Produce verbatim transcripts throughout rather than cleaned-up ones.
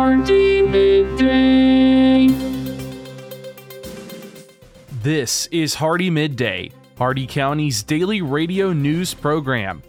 Hardy Midday. This is Hardy Midday, Hardy County's daily radio news program.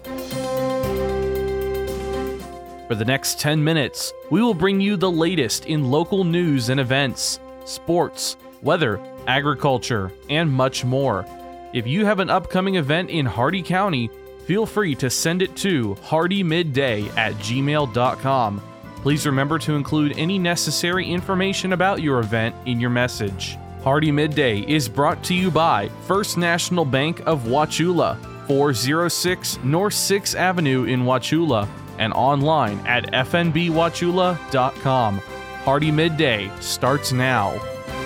For the next ten minutes, we will bring you the latest in local news and events, sports, weather, agriculture, and much more. If you have an upcoming event in Hardy County, feel free to send it to hardymidday at gmail dot com. Please remember to include any necessary information about your event in your message. Hardy Midday is brought to you by First National Bank of Wauchula, four oh six North sixth Avenue in Wauchula, and online at f n b wauchula dot com. Hardy Midday starts now.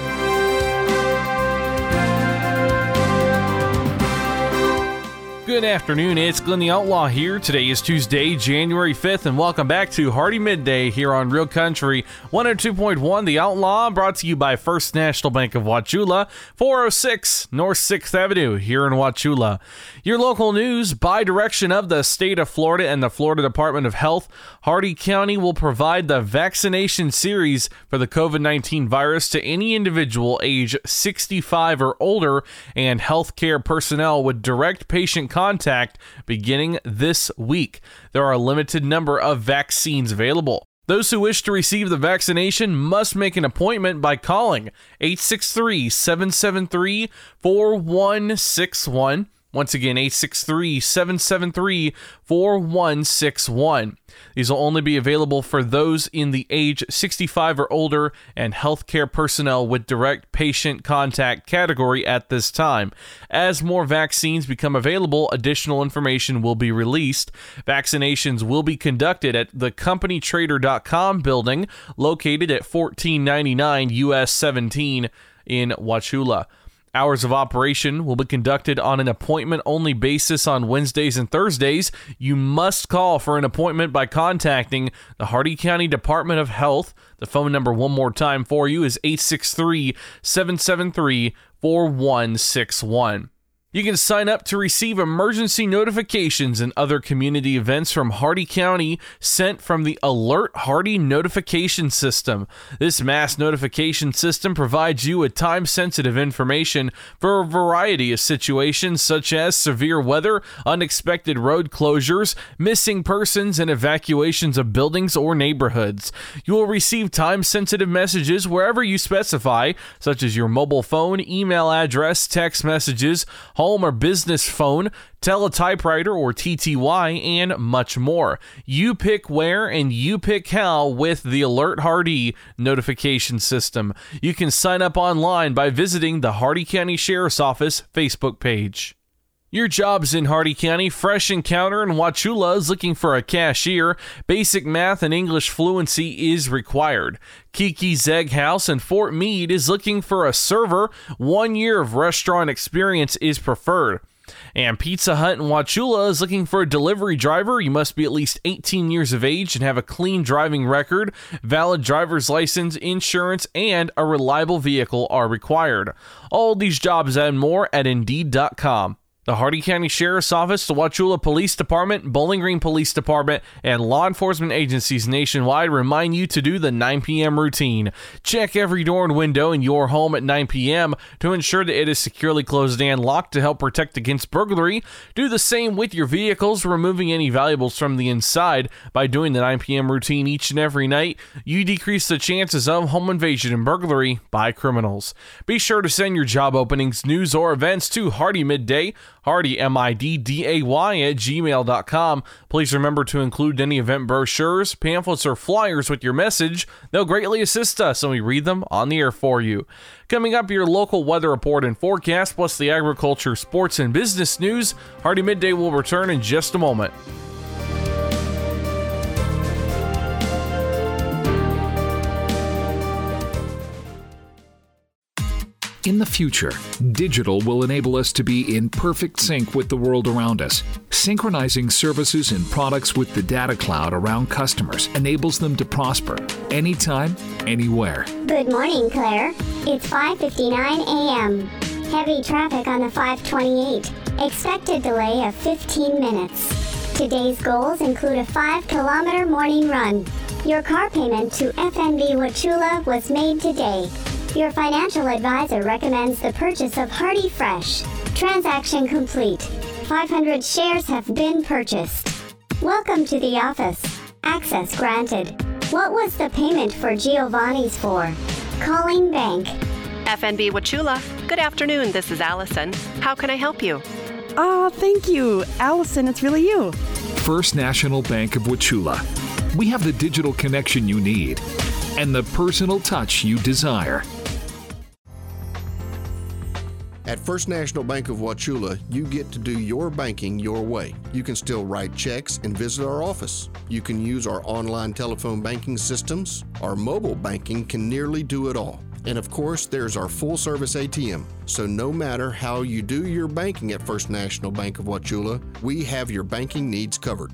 Good afternoon, it's Glenn the Outlaw here. Today is Tuesday, January fifth, and welcome back to Hardy Midday here on Real Country one oh two point one The Outlaw, brought to you by First National Bank of Wauchula, four oh six North sixth Avenue here in Wauchula. Your local news by direction of the state of Florida and the Florida Department of Health. Hardy County will provide the vaccination series for the covid nineteen virus to any individual age sixty-five or older and healthcare personnel with direct patient contact beginning this week. There are a limited number of vaccines available. Those who wish to receive the vaccination must make an appointment by calling eight six three, seven seven three, four one six one. Once again, eight six three, seven seven three, four one six one. These will only be available for those in the age sixty-five or older and healthcare personnel with direct patient contact category at this time. As more vaccines become available, additional information will be released. Vaccinations will be conducted at the company trader dot com building located at fourteen ninety-nine U S seventeen in Wauchula. Hours of operation will be conducted on an appointment-only basis on Wednesdays and Thursdays. You must call for an appointment by contacting the Hardy County Department of Health. The phone number one more time for you is eight six three, seven seven three, four one six one. You can sign up to receive emergency notifications and other community events from Hardy County sent from the Alert Hardy Notification System. This mass notification system provides you with time-sensitive information for a variety of situations such as severe weather, unexpected road closures, missing persons, and evacuations of buildings or neighborhoods. You will receive time-sensitive messages wherever you specify, such as your mobile phone, email address, text messages, home or business phone, teletypewriter or T T Y, and much more. You pick where and you pick how with the Alert Hardy notification system. You can sign up online by visiting the Hardy County Sheriff's Office Facebook page. Your job's in Hardy County. Fresh Encounter in Wauchula is looking for a cashier. Basic math and English fluency is required. Kiki's Egg House in Fort Meade is looking for a server. One year of restaurant experience is preferred. And Pizza Hut in Wauchula is looking for a delivery driver. You must be at least eighteen years of age and have a clean driving record. Valid driver's license, insurance, and a reliable vehicle are required. All these jobs and more at Indeed dot com. The Hardy County Sheriff's Office, the Wauchula Police Department, Bowling Green Police Department, and law enforcement agencies nationwide remind you to do the nine p.m. routine. Check every door and window in your home at nine p.m. to ensure that it is securely closed and locked to help protect against burglary. Do the same with your vehicles, removing any valuables from the inside. By doing the nine p.m. routine each and every night, you decrease the chances of home invasion and burglary by criminals. Be sure to send your job openings, news, or events to Hardy Midday, Hardy, M I D D A Y, at gmail dot com. Please remember to include any event brochures, pamphlets, or flyers with your message. They'll greatly assist us, and we read them on the air for you. Coming up, your local weather report and forecast, plus the agriculture, sports, and business news. Hardy Midday will return in just a moment. In the future, digital will enable us to be in perfect sync with the world around us. Synchronizing services and products with the data cloud around customers enables them to prosper anytime, anywhere. Good morning, Claire. It's five fifty-nine a.m. Heavy traffic on the five twenty-eight. Expected delay of fifteen minutes. Today's goals include a five kilometer morning run, Your car payment to F N B Wauchula was made today. Your financial advisor recommends the purchase of Hardy Fresh. Transaction complete. five hundred shares have been purchased. Welcome to the office. Access granted. What was the payment for Giovanni's for? Calling bank. F N B Wauchula. Good afternoon, this is Allison. How can I help you? Oh, thank you. Allison, it's really you. First National Bank of Wauchula. We have the digital connection you need and the personal touch you desire. At First National Bank of Wauchula, you get to do your banking your way. You can still write checks and visit our office. You can use our online telephone banking systems. Our mobile banking can nearly do it all. And of course, there's our full-service A T M. So no matter how you do your banking at First National Bank of Wauchula, we have your banking needs covered.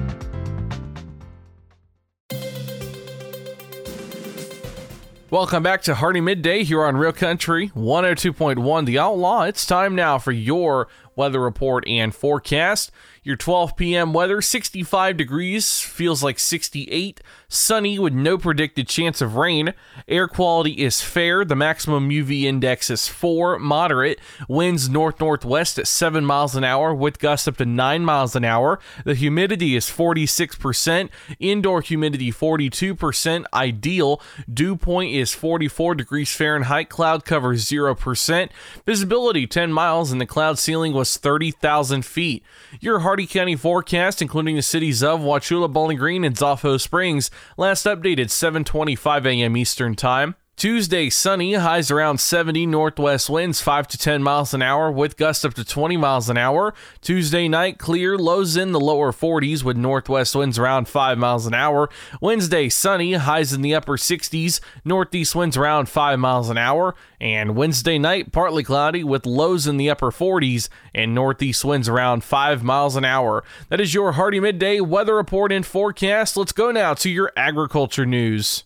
Welcome back to Hardy Midday here on Real Country one oh two point one The Outlaw. It's time now for your weather report and forecast. Your twelve p.m. weather, sixty-five degrees, feels like sixty-eight, sunny with no predicted chance of rain. Air quality is fair. The maximum U V index is four, moderate. Winds north-northwest at seven miles an hour with gusts up to nine miles an hour. The humidity is forty-six percent. Indoor humidity forty-two percent. Ideal. Dew point is forty-four degrees Fahrenheit. Cloud cover zero percent. Visibility ten miles and the cloud ceiling was thirty thousand feet. Your Hardy County forecast, including the cities of Wauchula, Bowling Green, and Zafo Springs, last updated seven twenty-five a.m. Eastern Time. Tuesday, sunny, highs around seventy, northwest winds five to ten miles an hour with gusts up to twenty miles an hour. Tuesday night, clear, lows in the lower forties with northwest winds around five miles an hour. Wednesday, sunny, highs in the upper sixties, northeast winds around five miles an hour. And Wednesday night, partly cloudy with lows in the upper forties and northeast winds around five miles an hour. That is your Hardy Midday weather report and forecast. Let's go now to your agriculture news.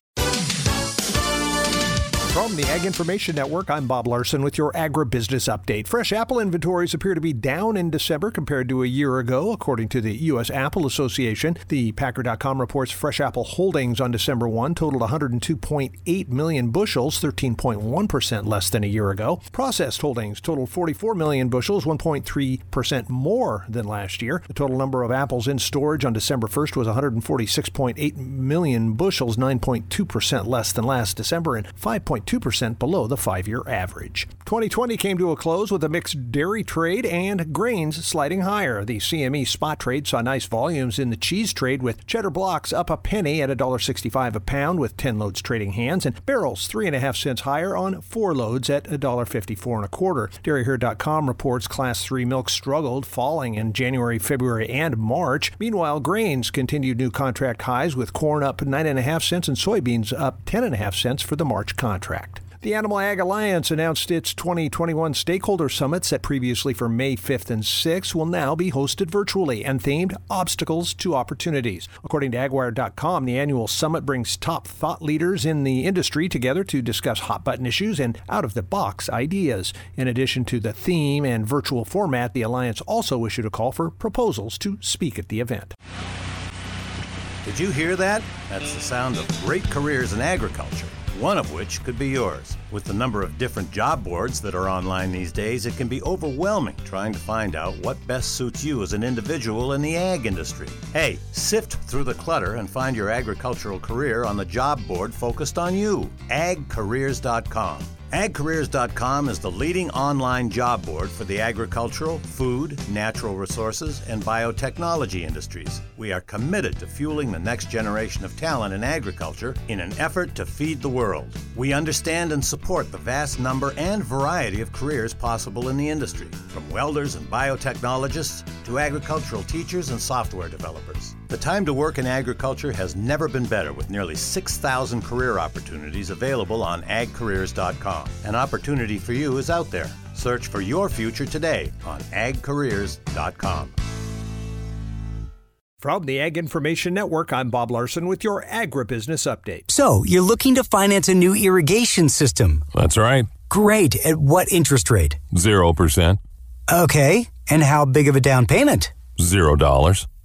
From the Ag Information Network, I'm Bob Larson with your agribusiness update. Fresh apple inventories appear to be down in December compared to a year ago, according to the U S Apple Association. The Packer dot com reports fresh apple holdings on December first totaled one hundred two point eight million bushels, thirteen point one percent less than a year ago. Processed holdings totaled forty-four million bushels, one point three percent more than last year. The total number of apples in storage on December first was one hundred forty-six point eight million bushels, nine point two percent less than last December, and five point two percent below the five-year average. twenty twenty came to a close with a mixed dairy trade and grains sliding higher. The C M E spot trade saw nice volumes in the cheese trade, with cheddar blocks up a penny at one dollar sixty-five a pound with ten loads trading hands, and barrels three and a half cents higher on four loads at one dollar fifty-four and a quarter. Dairy Herd dot com reports Class three milk struggled, falling in January, February, and March. Meanwhile, grains continued new contract highs, with corn up nine and a half cents and soybeans up ten and a half cents for the March contract. The Animal Ag Alliance announced its twenty twenty-one Stakeholder Summit, set previously for May fifth and sixth, will now be hosted virtually and themed Obstacles to Opportunities. According to Ag Wire dot com, the annual summit brings top thought leaders in the industry together to discuss hot-button issues and out-of-the-box ideas. In addition to the theme and virtual format, the Alliance also issued a call for proposals to speak at the event. Did you hear that? That's the sound of great careers in agriculture, one of which could be yours. With the number of different job boards that are online these days, it can be overwhelming trying to find out what best suits you as an individual in the ag industry. Hey, sift through the clutter and find your agricultural career on the job board focused on you, ag careers dot com. ag careers dot com is the leading online job board for the agricultural, food, natural resources, and biotechnology industries. We are committed to fueling the next generation of talent in agriculture in an effort to feed the world. We understand and support the vast number and variety of careers possible in the industry, from welders and biotechnologists to agricultural teachers and software developers. The time to work in agriculture has never been better, with nearly six thousand career opportunities available on ag careers dot com. An opportunity for you is out there. Search for your future today on ag careers dot com. From the Ag Information Network, I'm Bob Larson with your agribusiness update. So, you're looking to finance a new irrigation system? That's right. Great. At what interest rate? Zero percent. Okay. And how big of a down payment? Zero dollars.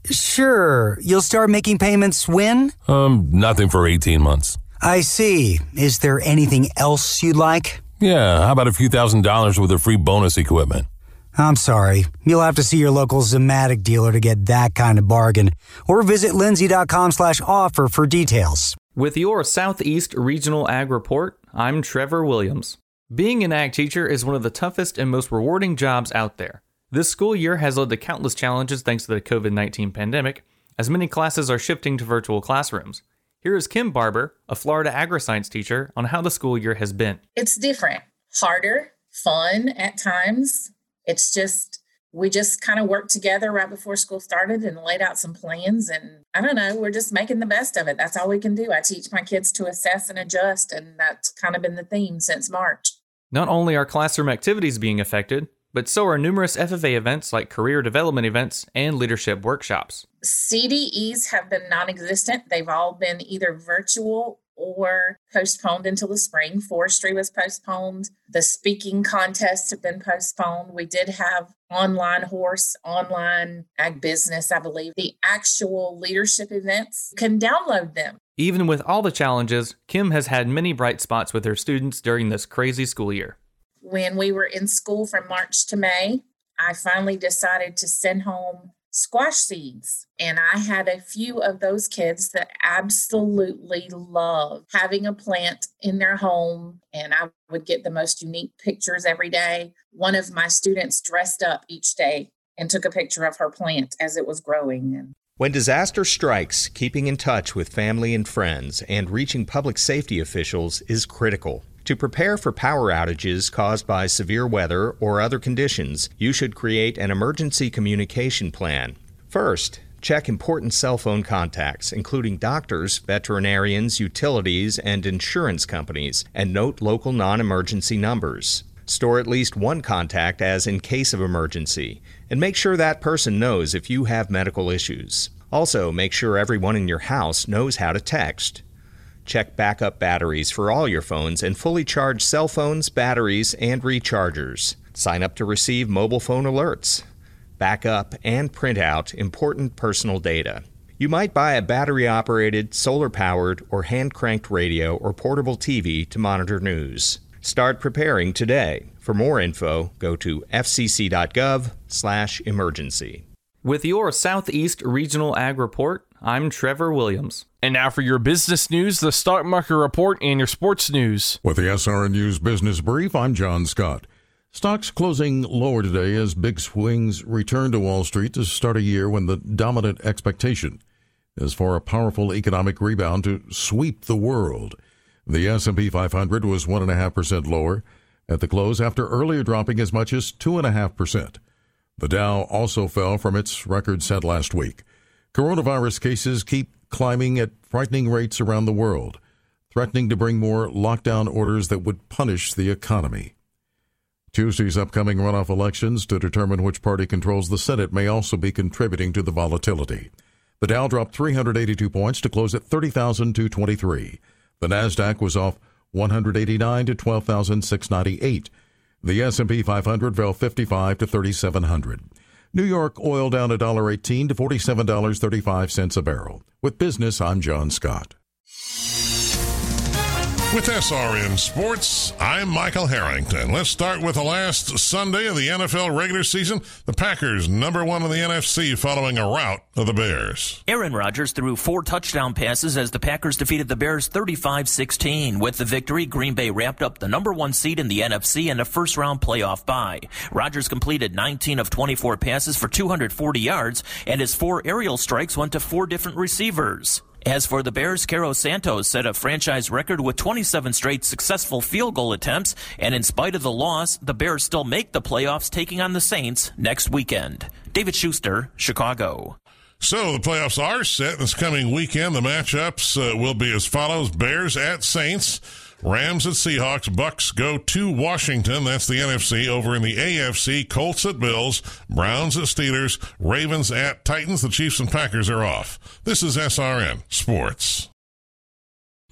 Sure. You'll start making payments when? Um, nothing for eighteen months. I see. Is there anything else you'd like? Yeah, how about a few thousand dollars with a free bonus equipment? I'm sorry. You'll have to see your local Zomatic dealer to get that kind of bargain, or visit lindsay.com slash offer for details. With your Southeast Regional Ag Report, I'm Trevor Williams. Being an ag teacher is one of the toughest and most rewarding jobs out there. This school year has led to countless challenges thanks to the covid nineteen pandemic, as many classes are shifting to virtual classrooms. Here is Kim Barber, a Florida agri-science teacher, on how the school year has been. It's different, harder, fun at times. It's just, we just kind of worked together right before school started and laid out some plans. And I don't know, we're just making the best of it. That's all we can do. I teach my kids to assess and adjust, and that's kind of been the theme since March. Not only are classroom activities being affected, but so are numerous F F A events like career development events and leadership workshops. C D Es have been non-existent. They've all been either virtual or postponed until the spring. Forestry was postponed. The speaking contests have been postponed. We did have online horse, online ag business, I believe. The actual leadership events, you can download them. Even with all the challenges, Kim has had many bright spots with her students during this crazy school year. When we were in school from March to May, I finally decided to send home squash seeds. And I had a few of those kids that absolutely love having a plant in their home. And I would get the most unique pictures every day. One of my students dressed up each day and took a picture of her plant as it was growing. When disaster strikes, keeping in touch with family and friends and reaching public safety officials is critical. To prepare for power outages caused by severe weather or other conditions, you should create an emergency communication plan. First, check important cell phone contacts, including doctors, veterinarians, utilities, and insurance companies, and note local non-emergency numbers. Store at least one contact as in case of emergency, and make sure that person knows if you have medical issues. Also, make sure everyone in your house knows how to text. Check backup batteries for all your phones and fully charge cell phones, batteries, and rechargers. Sign up to receive mobile phone alerts. Back up and print out important personal data. You might buy a battery-operated, solar-powered, or hand-cranked radio or portable T V to monitor news. Start preparing today. For more info, go to fcc.gov slash emergency. With your Southeast Regional Ag Report, I'm Trevor Williams. And now for your business news, the stock market report, and your sports news. With the S R N News Business Brief, I'm John Scott. Stocks closing lower today as big swings return to Wall Street to start a year when the dominant expectation is for a powerful economic rebound to sweep the world. The S and P five hundred was one point five percent lower at the close after earlier dropping as much as two point five percent. The Dow also fell from its record set last week. Coronavirus cases keep climbing at frightening rates around the world, threatening to bring more lockdown orders that would punish the economy. Tuesday's upcoming runoff elections to determine which party controls the Senate may also be contributing to the volatility. The Dow dropped three hundred eighty-two points to close at thirty thousand two hundred twenty-three. The Nasdaq was off one hundred eighty-nine to twelve thousand six hundred ninety-eight. The S and P five hundred fell fifty-five to thirty-seven hundred. New York oil down one dollar eighteen to forty-seven dollars and thirty-five cents a barrel. With business, I'm John Scott. With S R N Sports, I'm Michael Harrington. Let's start with the last Sunday of the N F L regular season. The Packers, number one in the N F C, following a rout of the Bears. Aaron Rodgers threw four touchdown passes as the Packers defeated the Bears thirty-five sixteen. With the victory, Green Bay wrapped up the number one seed in the N F C and a first-round playoff bye. Rodgers completed nineteen of twenty-four passes for two hundred forty yards, and his four aerial strikes went to four different receivers. As for the Bears, Caro Santos set a franchise record with twenty-seven straight successful field goal attempts, and in spite of the loss, the Bears still make the playoffs, taking on the Saints next weekend. David Schuster, Chicago. So the playoffs are set this coming weekend. The matchups uh, will be as follows: Bears at Saints, Rams at Seahawks, Bucks go to Washington. That's the N F C. Over in the A F C, Colts at Bills, Browns at Steelers, Ravens at Titans. The Chiefs and Packers are off. This is S R N Sports.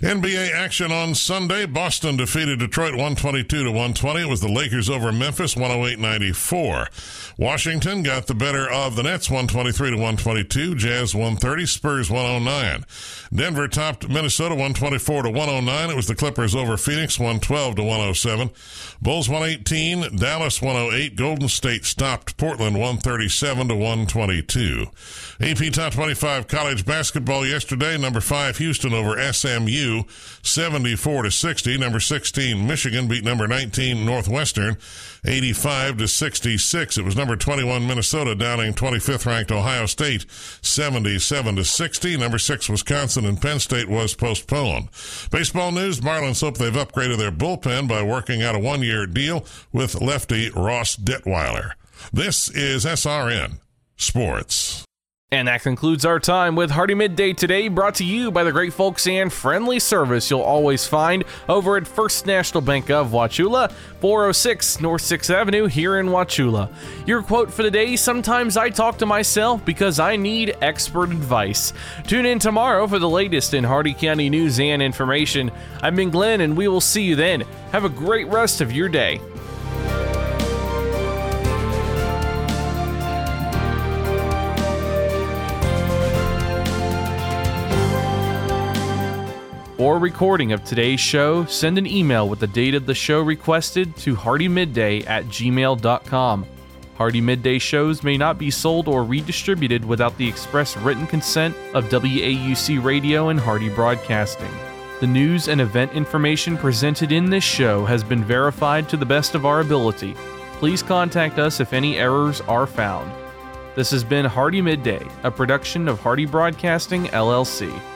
N B A action on Sunday. Boston defeated Detroit one twenty-two to one twenty. It was the Lakers over Memphis one oh eight ninety-four. Washington got the better of the Nets one twenty-three to one twenty-two. Jazz one thirty, Spurs one oh nine. Denver topped Minnesota one twenty-four to one oh nine. It was the Clippers over Phoenix one twelve to one oh seven. Bulls one eighteen, Dallas one oh eight. Golden State stopped Portland one thirty-seven to one twenty-two. A P Top twenty-five college basketball yesterday. Number five Houston over S M U seventy-four to sixty. Number sixteen Michigan beat number nineteen Northwestern eighty-five to sixty-six. It was number twenty-one Minnesota downing twenty-fifth ranked Ohio State seventy-seven to sixty. Number six Wisconsin and Penn State was postponed. Baseball news, Marlins hope they've upgraded their bullpen by working out a one-year deal with lefty Ross Detweiler. This is S R N Sports. And that concludes our time with Hardee Midday today, brought to you by the great folks and friendly service you'll always find over at First National Bank of Wauchula, four oh six North sixth Avenue here in Wauchula. Your quote for the day: sometimes I talk to myself because I need expert advice. Tune in tomorrow for the latest in Hardee County news and information. I've been Glenn, and we will see you then. Have a great rest of your day. For a recording of today's show, send an email with the date of the show requested to hardymidday at gmail dot com. Hardee Midday shows may not be sold or redistributed without the express written consent of W A U C Radio and Hardee Broadcasting. The news and event information presented in this show has been verified to the best of our ability. Please contact us if any errors are found. This has been Hardee Midday, a production of Hardee Broadcasting, L L C.